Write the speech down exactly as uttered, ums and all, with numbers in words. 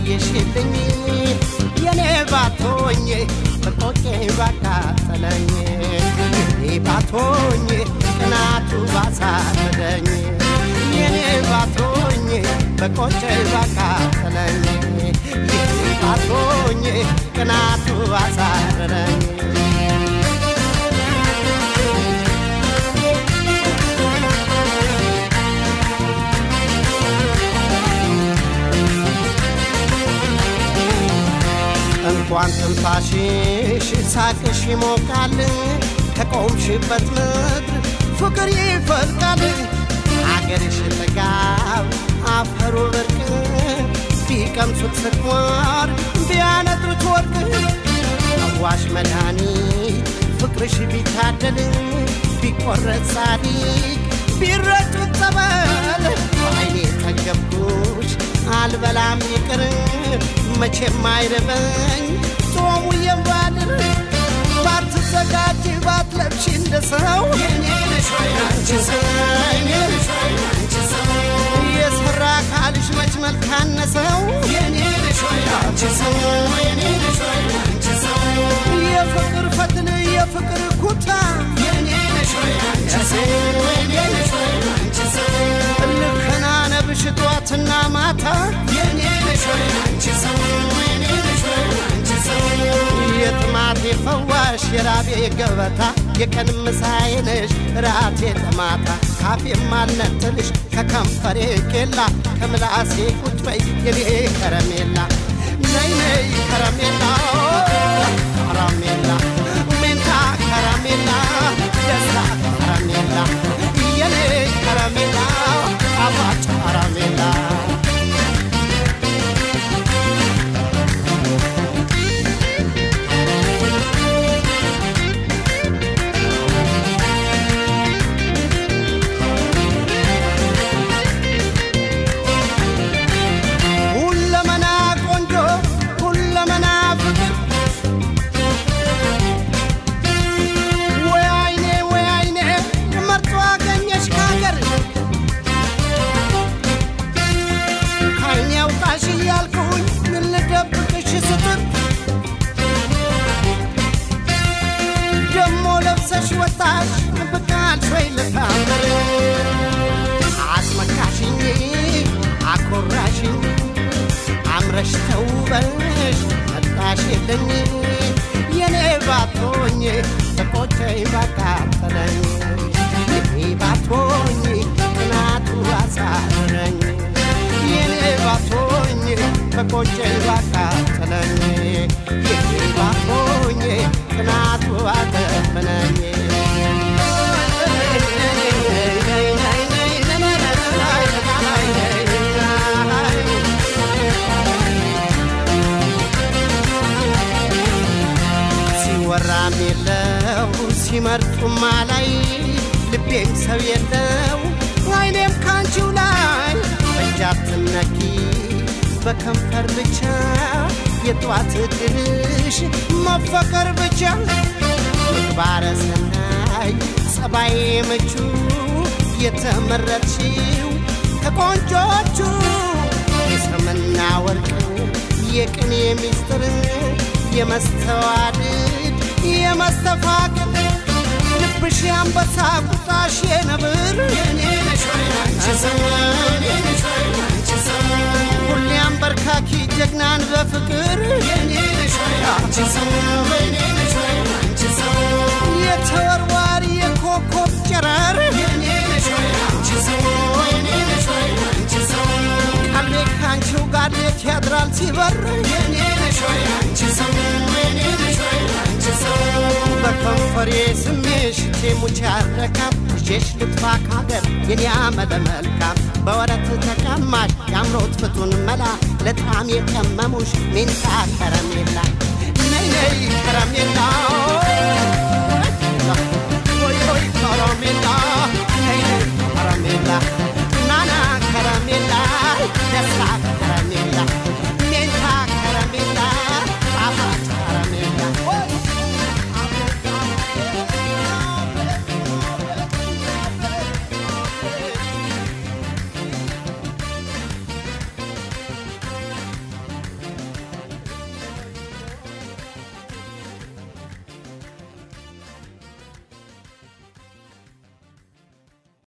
አየሽልኝ የኔ ባቶኝ በቆቄ ባቃጠለኝ የኔ ባቶኝ ቅናቱ ባሳረደኝ የኔ ባቶኝ በቆቄ ባቃጠለኝ የኔ ባቶኝ ቅናቱ ባሳረደኝ እንኳን ትንፋሽሽ ሳቅሽ ይሞቃል ከቆምሽበት ምድር ፍቅር ይፈልቃል አገርሽ ጥጋብ አፈሩ ብርቅ ቢቀምሱት ስኳር ቢያነጥሩት ወርቅ አዋሽ መድኃኒት ፍቅርሽ ቢታደል ቢቆረጥ ጻድቅ ቢረጩት ጸበል በዓይኔ ጠገብኩሽ አልበላም ይቅር መቼም አይረበኝ ጾሙ የባድር ባትዘጋጅ ባትለብሽ እንደሰው የኔ ነሽ ወይ አንቺ ሰው የኔ ነሽ ወይ አንቺ ሰው የሰራ ካልሽ መች መልካም ነሰው የኔ ነሽ ወይ አንቺ ሰው የኔ ነሽ ወይ አንቺ ሰው የፍቅር ፈትል የፍቅር ኩታ የኔ ነሽ ወይ አንቺ ሰው የኔ ነሽ ወይ አንቺ ሰው ልከናነብሽ ጧትና ማታ የኔ ነሽ ወይ አንቺ ሰው የኔ ነሽ ወይ አንቺ ሰው የጥማቴ ፈዋሽ የራቤ ገበታ የቀን ምሳዬ ነሽ ራቴ ለማታ ካፌ ማልነጥልሽ ከከንፈሬ ቄላ ከምላሴ ቁጭ በይ የኔ ከረሜላ ነይ ነይ ከረሜላ ከረሜላ ሜንታ ከረሜላ ደስታ ከረሜላ የኔ ከረሜላ አባጭ ከረሜላ ወጣሽ በቃል ወይ ለታመረ አስመካሽኝ አኮራሽኝ አምረሽ ተውበሽ መጣሽልኝ የኔ ባቶኝ በቆጨኝ ባቃጠለኝ የኔ ባቶኝ ቅናቱ አሳረረኝ የኔ ባቶኝ በቆጨኝ ባቃጠለኝ የኔ ባቶኝ ቅናቱ አደመነኝ ሲወራም የለው ሲመርጡም ላይ ልቤም ሰው የለው አይኔም ካንቺው ላይ እጃትም ነኪ በከንፈር ብቻ የጧት ድርሽ መፈቀር ብቻ ምግባረ ሰናይ ጸባይ ምቹ የተመረጥሽው ከቆንጆቹ የሰምና ወርቅ የቅኔ ሚስጥር የመስተዋድድ የመስተፋቅር ልብሽ ያንበሳ ቁጣሽ የነብር የኔ ነሽ ወይ አንቺ ሰው የኔ ነሽ ወይ አንቺ ሰው ሁሌ አንበርካኪ ጀግናን በፍቅር የኔ ነሽ ወይ አንቺ ሰው የኔ ነሽ ወይ አንቺ ሰው የተወርዋሪ የኮከብ ጨረር የኔ ነሽ ወይ አንቺ ሰው የኔ ነሽ ወይ አንቺ ሰው ቀልቤ ካንቺው ጋር ሌት ያድራል ሲበር የኔ ነሽ ወይ አንቺ ሰው የኔ ነሽ ወይ አንቺ ሰው በከንፈሬ ስሜሽ ቴሙች ያረካም ልጄሽ ልጥፋ ካገር የኔ አመለ መልካም በወረት ተቀማሽ ያምሮት ፍቱን መላ ለጣም የቀመሙሽ ሜንታ ከረሜላ ነይ ነይ ከረሜላ